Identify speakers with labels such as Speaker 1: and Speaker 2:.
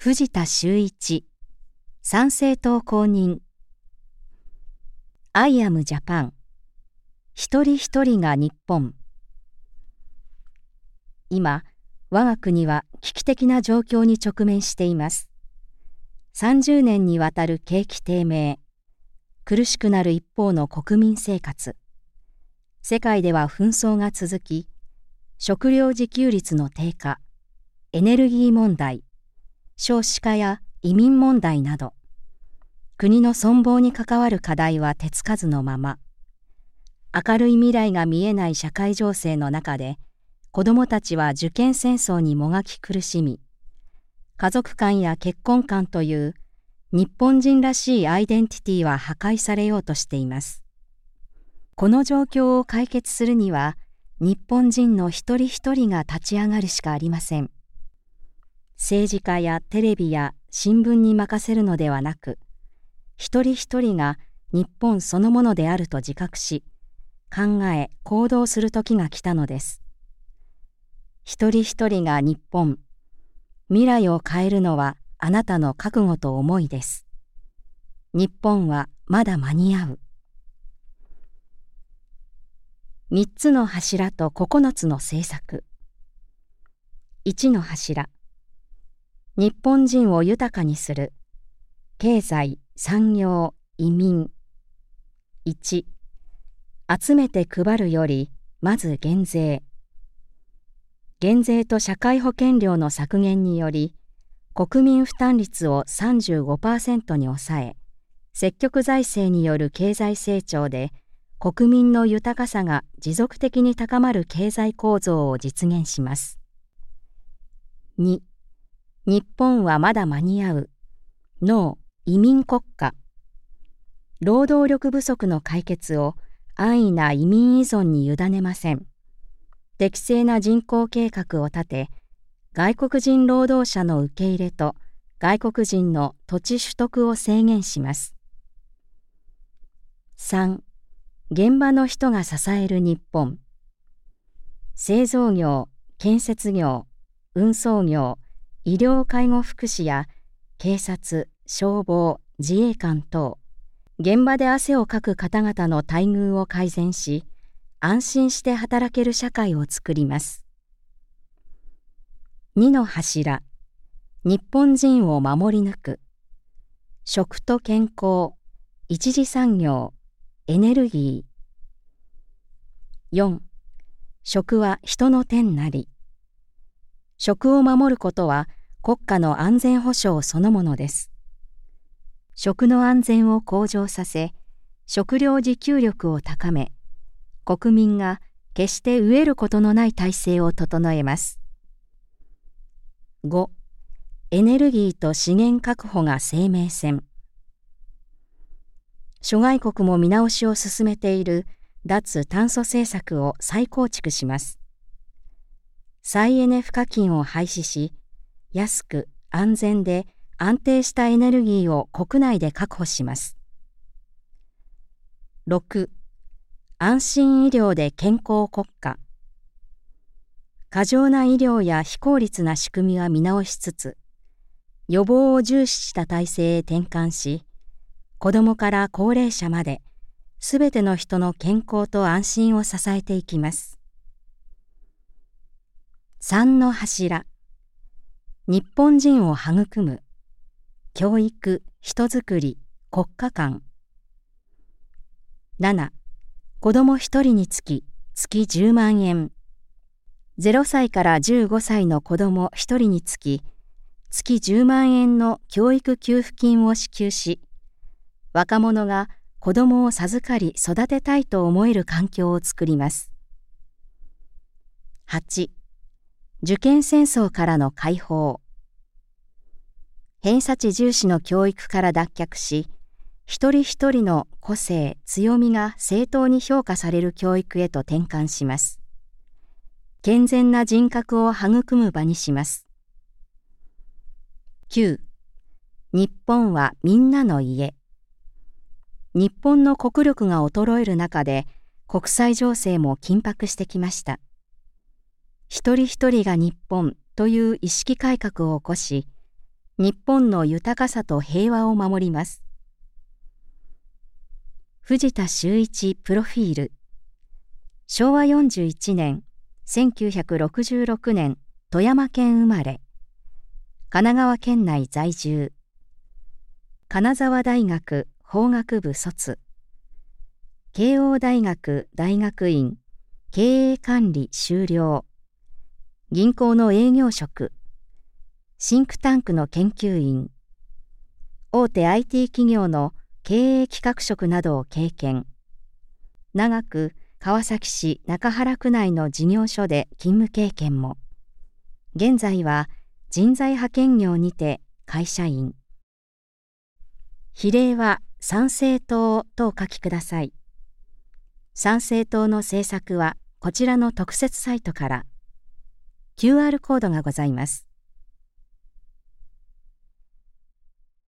Speaker 1: 藤田修一、参政党公認。I am Japan。一人一人が日本。今、我が国は危機的な状況に直面しています。30年にわたる景気低迷、苦しくなる一方の国民生活。世界では紛争が続き、食料自給率の低下、エネルギー問題、少子化や移民問題など、国の存亡に関わる課題は手つかずのまま、明るい未来が見えない社会情勢の中で、子どもたちは受験戦争にもがき苦しみ、家族観や結婚観という日本人らしいアイデンティティは破壊されようとしています。この状況を解決するには、日本人の一人一人が立ち上がるしかありません。政治家やテレビや新聞に任せるのではなく、一人一人が日本そのものであると自覚し、考え行動する時が来たのです。一人一人が日本、未来を変えるのはあなたの覚悟と思いです。日本はまだ間に合う。3つの柱と9つの政策。1の柱。日本人を豊かにする。経済、産業、移民。1、集めて配るより、まず減税。減税と社会保険料の削減により、国民負担率を 35% に抑え、積極財政による経済成長で、国民の豊かさが持続的に高まる経済構造を実現します。2、日本はまだ間に合う。ノー、移民国家。労働力不足の解決を安易な移民依存に委ねません。適正な人口計画を立て、外国人労働者の受け入れと外国人の土地取得を制限します。3、現場の人が支える日本。製造業、建設業、運送業、医療介護福祉や警察、消防、自衛官等、現場で汗をかく方々の待遇を改善し、安心して働ける社会を作ります。2の柱。日本人を守り抜く。食と健康、一次産業、エネルギー。4、食は人の天なり。食を守ることは国家の安全保障そのものです。食の安全を向上させ、食料自給力を高め、国民が決して飢えることのない体制を整えます。5、エネルギーと資源確保が生命線。諸外国も見直しを進めている脱炭素政策を再構築します。再エネ賦課金を廃止し、安く安全で安定したエネルギーを国内で確保します。6、安心医療で健康国家。過剰な医療や非効率な仕組みは見直しつつ、予防を重視した体制へ転換し、子どもから高齢者まで、すべての人の健康と安心を支えていきます。3の柱。日本人を育む。教育、人づくり、国家観。7、子ども1人につき月10万円。0歳から15歳の子ども1人につき月10万円の教育給付金を支給し、若者が子どもを授かり育てたいと思える環境を作ります。8、受験戦争からの解放。偏差値重視の教育から脱却し、一人一人の個性、強みが正当に評価される教育へと転換します。健全な人格を育む場にします。9、日本はみんなの家。日本の国力が衰える中で、国際情勢も緊迫してきました。一人一人が日本という意識改革を起こし、 日本の豊かさと平和を守ります。藤田修一プロフィール。昭和41年、1966年、富山県生まれ。神奈川県内在住。金沢大学法学部卒。慶応大学大学院、経営管理修了。銀行の営業職。シンクタンクの研究員。大手 IT 企業の経営企画職などを経験。長く川崎市中原区内の事業所で勤務経験も。現在は人材派遣業にて会社員。比例は参政党とお書きください。参政党の政策はこちらの特設サイトから。QR コードがございます。